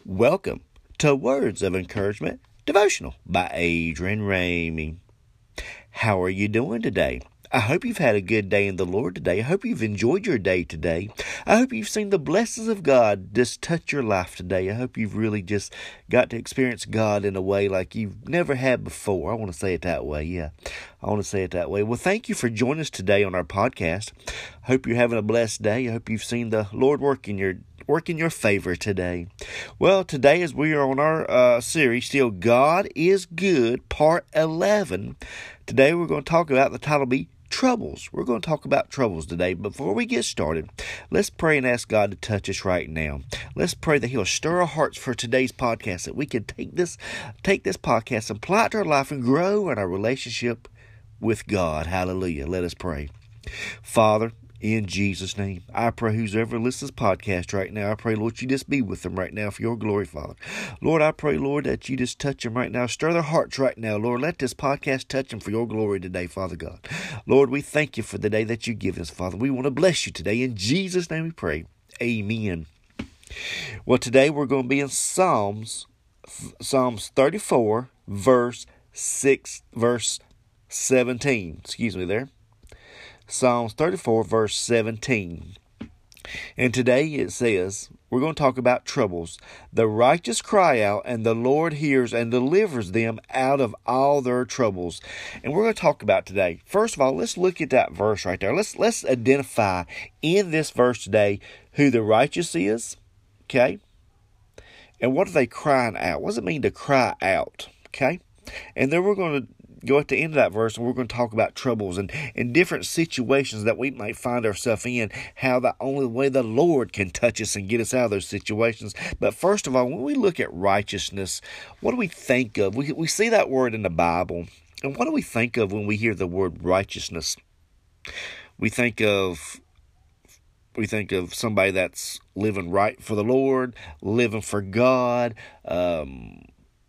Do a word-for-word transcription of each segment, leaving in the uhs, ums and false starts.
Welcome to Words of Encouragement Devotional by Adrian Ramey. How are you doing today? I hope you've had a good day in the Lord today. I hope you've enjoyed your day today. I hope you've seen the blessings of God just touch your life today. I hope you've really just got to experience God in a way like you've never had before. I want to say it that way. Yeah, I want to say it that way. Well, thank you for joining us today on our podcast. I hope you're having a blessed day. I hope you've seen the Lord work in your work in your favor today. Well, today as we are on our uh, series, still God is Good, part eleven. Today we're going to talk about, the title will be Troubles. We're going to talk about troubles today. Before we get started, let's pray and ask God to touch us right now. Let's pray that He'll stir our hearts for today's podcast, that we can take this, take this podcast and apply it to our life and grow in our relationship with God. Hallelujah. Let us pray. Father, in Jesus' name, I pray whoever listens to this podcast right now, I pray, Lord, you just be with them right now for your glory, Father. Lord, I pray, Lord, that you just touch them right now. Stir their hearts right now, Lord. Let this podcast touch them for your glory today, Father God. Lord, we thank you for the day that you give us, Father. We want to bless you today. In Jesus' name we pray. Amen. Well, today we're going to be in Psalms, Psalms thirty-four, verse six, verse seventeen. Excuse me there. Psalms thirty-four, verse seventeen. And today it says, we're going to talk about troubles. The righteous cry out, and the Lord hears and delivers them out of all their troubles. And we're going to talk about today. First of all, let's look at that verse right there. Let's, let's identify in this verse today who the righteous is, okay? And what are they crying out? What does it mean to cry out, okay? And then we're going to go at the end of that verse, and we're going to talk about troubles and, and different situations that we might find ourselves in, how the only way the Lord can touch us and get us out of those situations. But first of all, when we look at righteousness, what do we think of? We, we see that word in the Bible, and what do we think of when we hear the word righteousness? We think of We think of somebody that's living right for the Lord, living for God, um,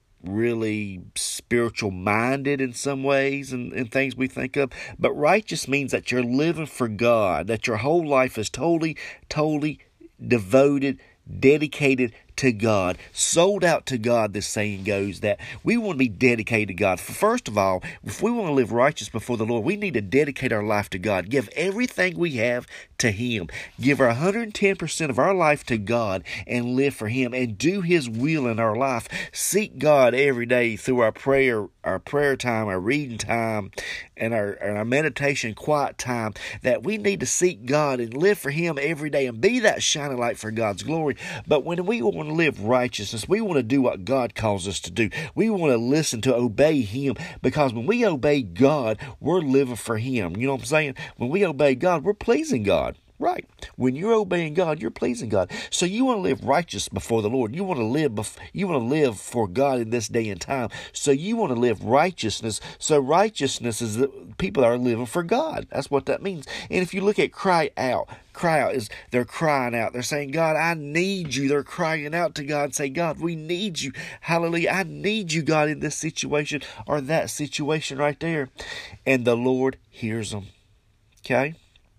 really spiritual minded in some ways and, and things we think of. But righteous means that you're living for God, that your whole life is totally, totally devoted, dedicated to God, sold out to God. This saying goes that we want to be dedicated to God. First of all, if we want to live righteous before the Lord, we need to dedicate our life to God. Give everything we have to Him. Give our one hundred ten percent of our life to God and live for Him and do His will in our life. Seek God every day through our prayer, our prayer time, our reading time, and our, and our meditation quiet time, that we need to seek God and live for Him every day and be that shining light for God's glory. But when we want to live righteousness, we want to do what God calls us to do. We want to listen, to obey Him, because when we obey God, we're living for Him. You know what I'm saying? When we obey God, we're pleasing God. Right. When you're obeying God, you're pleasing God. So you want to live righteous before the Lord. You want to live bef- you want to live for God in this day and time. So you want to live righteousness. So righteousness is the people that are living for God. That's what that means. And if you look at cry out, cry out is they're crying out. They're saying, God, I need you. They're crying out to God and say, God, we need you. Hallelujah. I need you, God, in this situation or that situation right there. And the Lord hears them. Okay?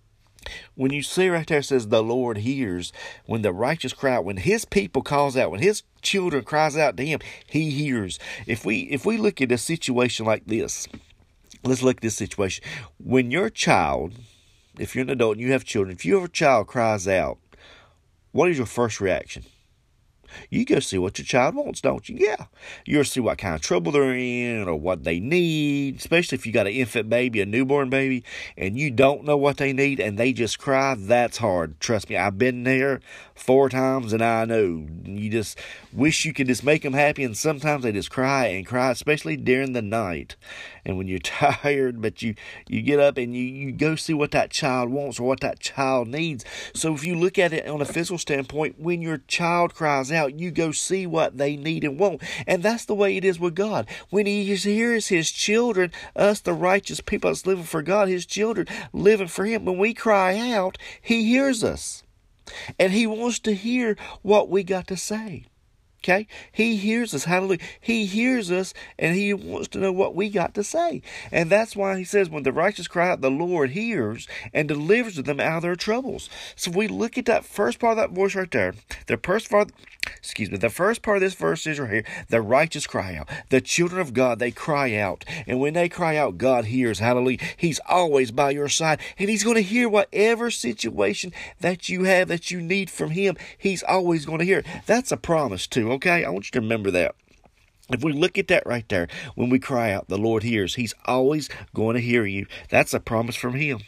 When you see right there, it says the Lord hears. When the righteous cry out, when His people calls out, when His children cries out to Him, He hears. If we if we look at a situation like this, let's look at this situation. When your child, if you're an adult and you have children, if your child cries out, what is your first reaction? You go see what your child wants, don't you? Yeah. You'll see what kind of trouble they're in or what they need, especially if you got an infant baby, a newborn baby, and you don't know what they need and they just cry. That's hard. Trust me, I've been there four times and I know. You just wish you could just make them happy, and sometimes they just cry and cry, especially during the night. And when you're tired, but you, you get up and you, you go see what that child wants or what that child needs. So if you look at it on a physical standpoint, when your child cries out, you go see what they need and want. And that's the way it is with God. When He hears His children, us, the righteous people that's living for God, His children living for Him, when we cry out, He hears us. And He wants to hear what we got to say. Okay? He hears us. Hallelujah. He hears us, and he wants to know what we got to say. And that's why he says, when the righteous cry out, the Lord hears and delivers them out of their troubles. So if we look at that first part of that voice right there, the first part, excuse me, the first part of this verse is right here, the righteous cry out. The children of God, they cry out. And when they cry out, God hears. Hallelujah. He's always by your side. And he's going to hear whatever situation that you have that you need from him. He's always going to hear it. That's a promise too. Okay, I want you to remember that. If we look at that right there, when we cry out, the Lord hears. He's always going to hear you. That's a promise from him.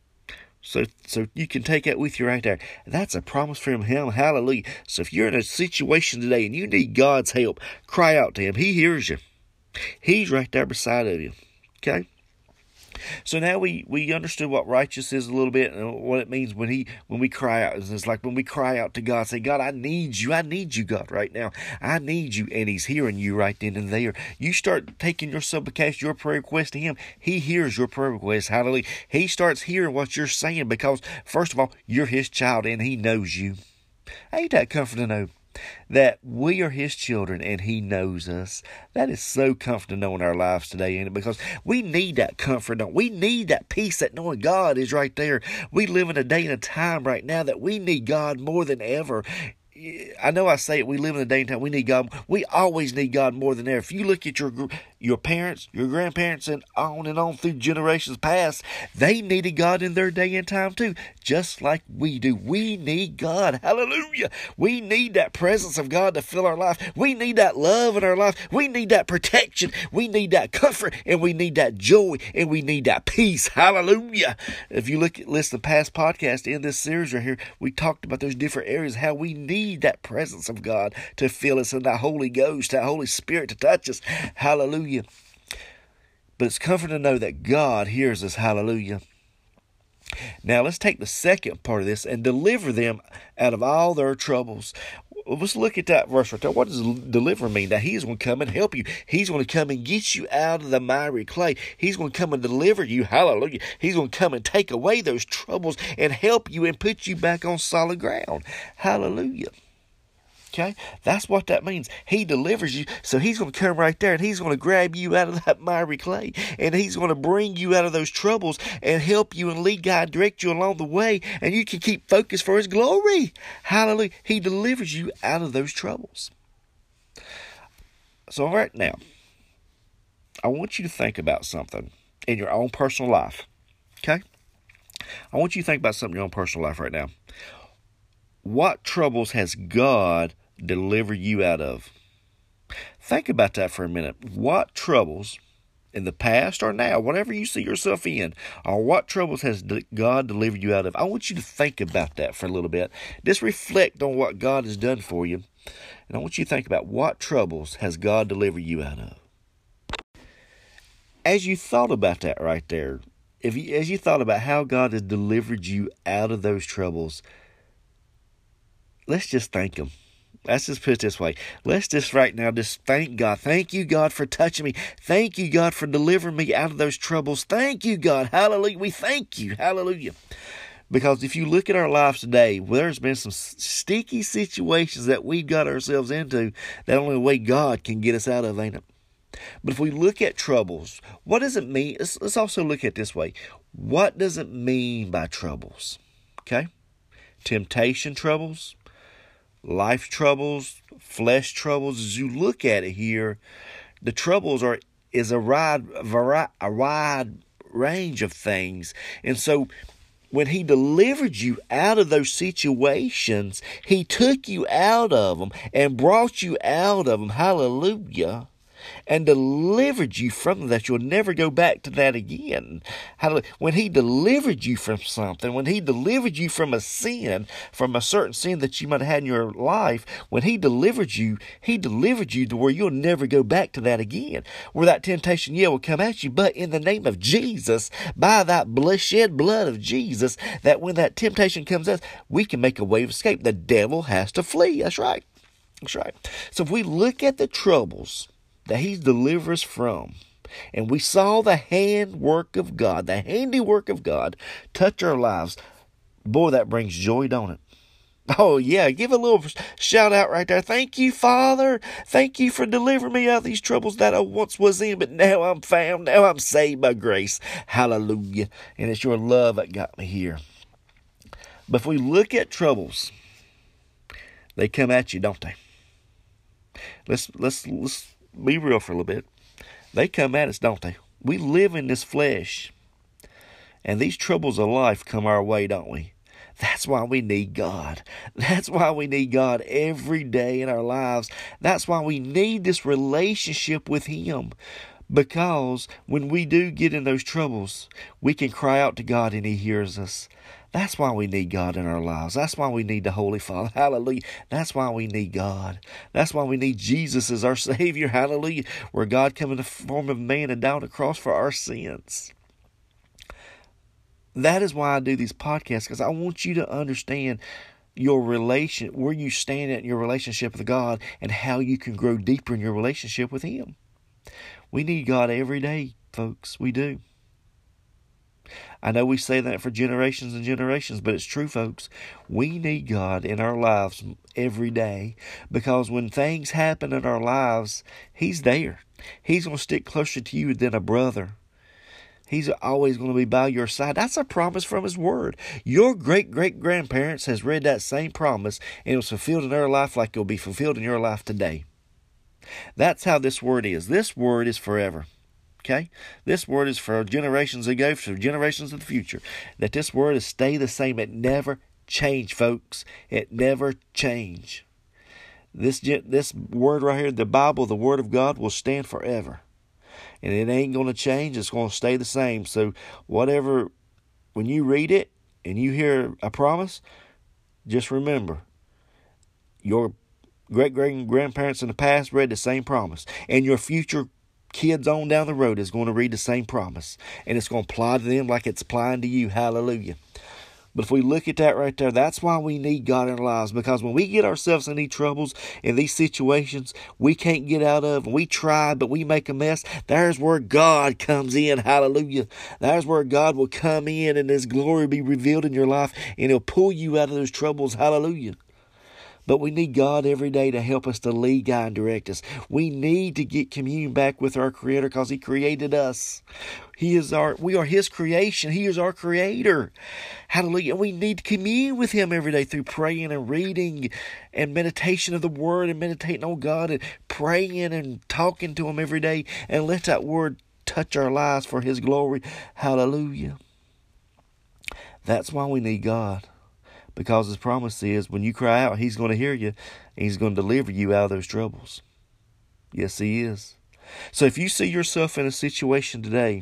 So so you can take that with you right there. That's a promise from him. Hallelujah. So if you're in a situation today and you need God's help, cry out to him. He hears you. He's right there beside of you. Okay? So now we, we understood what righteous is a little bit and what it means when he when we cry out. It's like when we cry out to God, say, God, I need you. I need you, God, right now. I need you. And he's hearing you right then and there. You start taking your supplication, your prayer request to him. He hears your prayer request. Hallelujah. He starts hearing what you're saying because, first of all, you're his child and he knows you. Ain't that comforting to know that we are his children and he knows us? That is so comforting to know in our lives today, ain't it? Because we need that comfort, don't we? We need that peace that knowing God is right there. We live in a day and a time right now that we need God more than ever. I know I say it, we live in a day and time, we need God. We always need God more than ever. If you look at your your parents, your grandparents, and on and on through generations past, they needed God in their day and time too, just like we do. We need God. Hallelujah. We need that presence of God to fill our life. We need that love in our life. We need that protection. We need that comfort, and we need that joy, and we need that peace. Hallelujah. If you look at listen to past podcasts in this series right here, we talked about those different areas, how we need that presence of God to fill us, and that Holy Ghost, that Holy Spirit to touch us. Hallelujah. But it's comforting to know that God hears us. Hallelujah. Now let's take the second part of this and deliver them out of all their troubles. Let's look at that verse right there. What does deliver mean? That he's going to come and help you. He's going to come and get you out of the miry clay. He's going to come and deliver you. Hallelujah. He's going to come and take away those troubles and help you and put you back on solid ground. Hallelujah. Okay, that's what that means. He delivers you, so he's going to come right there and he's going to grab you out of that miry clay, and he's going to bring you out of those troubles and help you and lead, guide, direct you along the way, and you can keep focused for his glory. Hallelujah. He delivers you out of those troubles. So right now, I want you to think about something in your own personal life. Okay? I want you to think about something in your own personal life right now. What troubles has God delivered you out of? Think about that for a minute. What troubles in the past or now, whatever you see yourself in, or what troubles has God delivered you out of? I want you to think about that for a little bit. Just reflect on what God has done for you. And I want you to think about what troubles has God delivered you out of. As you thought about that right there, if you, as you thought about how God has delivered you out of those troubles, let's just thank him. Let's just put it this way. Let's just right now just thank God. Thank you, God, for touching me. Thank you, God, for delivering me out of those troubles. Thank you, God. Hallelujah. We thank you. Hallelujah. Because if you look at our lives today, well, there's been some sticky situations that we've got ourselves into that only way God can get us out of, ain't it? But if we look at troubles, what does it mean? Let's, let's also look at it this way. What does it mean by troubles? Okay? Temptation troubles, life troubles, flesh troubles. As you look at it here, the troubles are is a wide, a wide range of things. And so when he delivered you out of those situations, he took you out of them and brought you out of them. Hallelujah. And delivered you from them, that you'll never go back to that again. Hallelujah. When he delivered you from something, when he delivered you from a sin, from a certain sin that you might have had in your life, when he delivered you, he delivered you to where you'll never go back to that again. Where that temptation, yeah, will come at you, but in the name of Jesus, by that blood, shed blood of Jesus, that when that temptation comes at us, we can make a way of escape. The devil has to flee. That's right. That's right. So if we look at the troubles that he delivers us from, and we saw the handwork of God, the handiwork of God, touch our lives, boy, that brings joy, don't it? Oh, yeah, give a little shout out right there. Thank you, Father. Thank you for delivering me out of these troubles that I once was in, but now I'm found. Now I'm saved by grace. Hallelujah. And it's your love that got me here. But if we look at troubles, they come at you, don't they? Let's, let's, let's be real for a little bit. They come at us, don't they? We live in this flesh. And these troubles of life come our way, don't we? That's why we need God. That's why we need God every day in our lives. That's why we need this relationship with Him. Because when we do get in those troubles, we can cry out to God and He hears us. That's why we need God in our lives. That's why we need the Holy Father. Hallelujah. That's why we need God. That's why we need Jesus as our Savior. Hallelujah. Where God came in the form of man and died on the cross for our sins. That is why I do these podcasts, because I want you to understand your relation, where you stand at in your relationship with God, and how you can grow deeper in your relationship with Him. We need God every day, folks. We do. I know we say that for generations and generations, but it's true, folks. We need God in our lives every day, because when things happen in our lives, He's there. He's going to stick closer to you than a brother. He's always going to be by your side. That's a promise from His Word. Your great-great-grandparents has read that same promise, and it was fulfilled in their life like it will be fulfilled in your life today. That's how this Word is. This Word is forever. Okay? This Word is for generations ago, for generations of the future. That this Word is stay the same. It never change, folks. It never change. This, this Word right here, the Bible, the Word of God, will stand forever. And it ain't going to change. It's going to stay the same. So whatever, when you read it and you hear a promise, just remember, your great-great-grandparents in the past read the same promise. And your future kids on down the road is going to read the same promise. And it's going to apply to them like it's applying to you. Hallelujah. But if we look at that right there, that's why we need God in our lives. Because when we get ourselves in these troubles, in these situations we can't get out of, and we try, but we make a mess, there's where God comes in. Hallelujah. There's where God will come in and His glory be revealed in your life, and He'll pull you out of those troubles. Hallelujah. But we need God every day to help us to lead, guide, and direct us. We need to get communion back with our Creator, because He created us. He is our, we are His creation. He is our Creator. Hallelujah. And we need to commune with Him every day through praying and reading and meditation of the Word, and meditating on God and praying and talking to Him every day, and let that Word touch our lives for His glory. Hallelujah. That's why we need God. Because His promise is when you cry out, He's going to hear you, and He's going to deliver you out of those troubles. Yes, He is. So if you see yourself in a situation today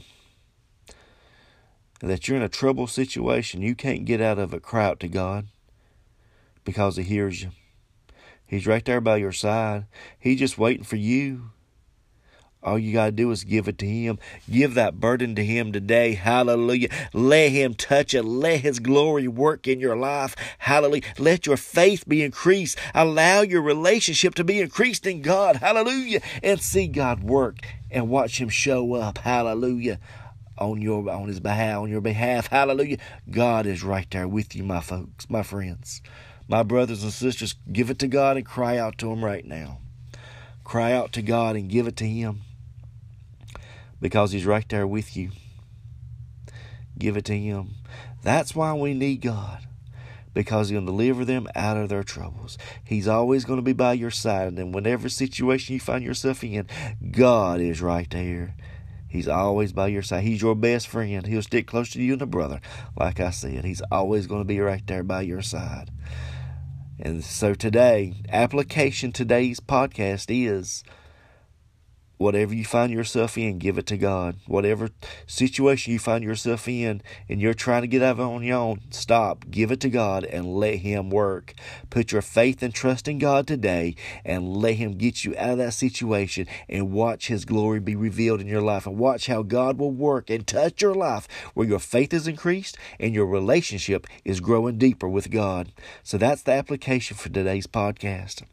that you're in a troubled situation, you can't get out of it, cry out to God, because He hears you. He's right there by your side. He's just waiting for you. All you got to do is give it to Him. Give that burden to Him today. Hallelujah. Let Him touch it. Let His glory work in your life. Hallelujah. Let your faith be increased. Allow your relationship to be increased in God. Hallelujah. And see God work and watch Him show up. Hallelujah. On your, on His behalf, on your behalf. Hallelujah. God is right there with you, my folks, my friends, my brothers and sisters. Give it to God and cry out to Him right now. Cry out to God and give it to Him, because He's right there with you. Give it to Him. That's why we need God, because He's going to deliver them out of their troubles. He's always going to be by your side. And whatever situation you find yourself in, God is right there. He's always by your side. He's your best friend. He'll stick close to you and a brother. Like I said, He's always going to be right there by your side. And so today, application today's podcast is, whatever you find yourself in, give it to God. Whatever situation you find yourself in and you're trying to get out of it on your own, stop, give it to God, and let Him work. Put your faith and trust in God today, and let Him get you out of that situation, and watch His glory be revealed in your life, and watch how God will work and touch your life where your faith is increased and your relationship is growing deeper with God. So that's the application for today's podcast.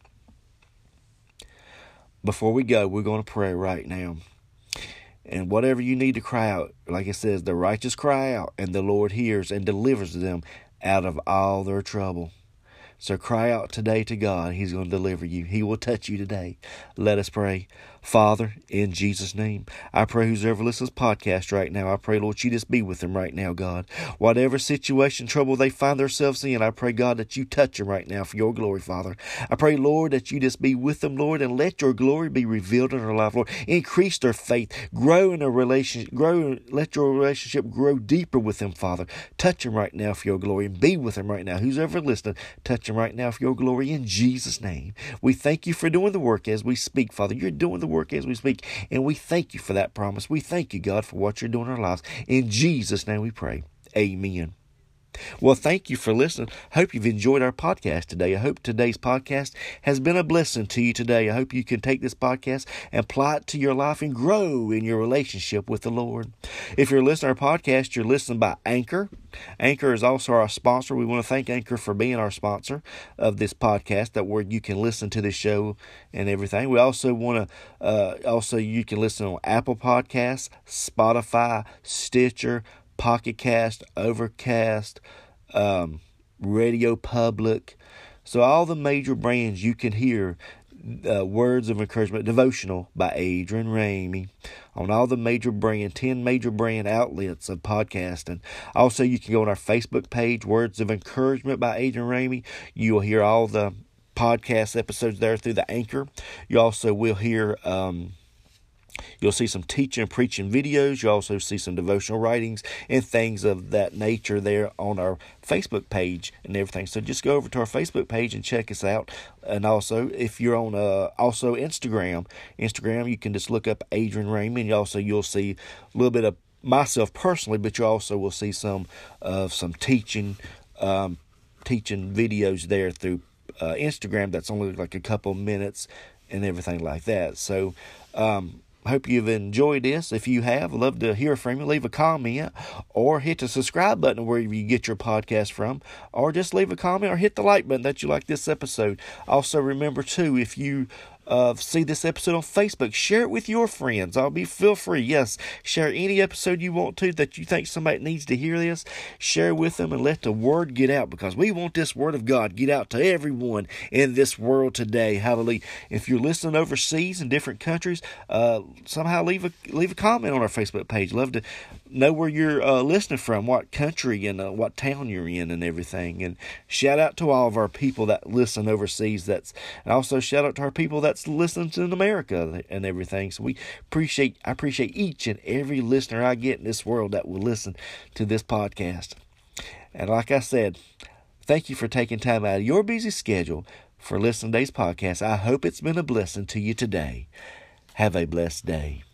Before we go, we're going to pray right now. And whatever you need to cry out, like it says, the righteous cry out, and the Lord hears and delivers them out of all their trouble. So cry out today to God. He's going to deliver you. He will touch you today. Let us pray. Father, in Jesus' name, I pray who's ever listens to this podcast right now, I pray, Lord, you just be with them right now, God. Whatever situation, trouble they find themselves in, I pray, God, that you touch them right now for your glory, Father. I pray, Lord, that you just be with them, Lord, and let your glory be revealed in their life, Lord. Increase their faith, grow in a relationship, grow, let your relationship grow deeper with them, Father. Touch them right now for your glory, and be with them right now. Who's ever listening, touch them right now for your glory in Jesus' name. We thank you for doing the work as we speak, Father. You're doing the work as we speak, and we thank you for that promise. We thank you, God, for what you're doing in our lives. In Jesus' name we pray. Amen. Well, thank you for listening. Hope you've enjoyed our podcast today. I hope today's podcast has been a blessing to you today. I hope you can take this podcast and apply it to your life and grow in your relationship with the Lord. If you're listening to our podcast, you're listening by Anchor. Anchor is also our sponsor. We want to thank Anchor for being our sponsor of this podcast, that where you can listen to this show and everything. We also want to, uh, also you can listen on Apple Podcasts, Spotify, Stitcher, Pocket Cast, Overcast, um, Radio Public. So all the major brands you can hear uh, Words of Encouragement Devotional by Adrian Ramey on all the major brand, ten major brand outlets of podcasting. Also, you can go on our Facebook page, Words of Encouragement by Adrian Ramey. You will hear all the podcast episodes there through the Anchor. You also will hear... Um, You'll see some teaching and preaching videos. You'll also see some devotional writings and things of that nature there on our Facebook page and everything. So just go over to our Facebook page and check us out. And also, if you're on uh, also Instagram, Instagram, you can just look up Adrian Ramey, and also you'll see a little bit of myself personally, but you also will see some of some teaching, um, teaching videos there through uh, Instagram. That's only like a couple minutes and everything like that. So, um, I hope you've enjoyed this. If you have, I'd love to hear from you. Leave a comment or hit the subscribe button wherever you get your podcast from, or just leave a comment or hit the like button that you like this episode. Also, remember, too, if you uh, see this episode on Facebook, share it with your friends. I'll be feel free. Yes, share any episode you want to that you think somebody needs to hear this. Share with them and let the word get out, because we want this word of God get out to everyone in this world today. Hallelujah. If you're listening overseas in different countries, uh, somehow leave a leave a comment on our Facebook page. Love to know where you're uh, listening from, what country and uh, what town you're in and everything. And shout out to all of our people that listen overseas. That's and also shout out to our people that's listening in America and everything. So we appreciate I appreciate each and every listener I get in this world that will listen to this podcast. And like I said, thank you for taking time out of your busy schedule for listening to today's podcast. I hope it's been a blessing to you today. Have a blessed day.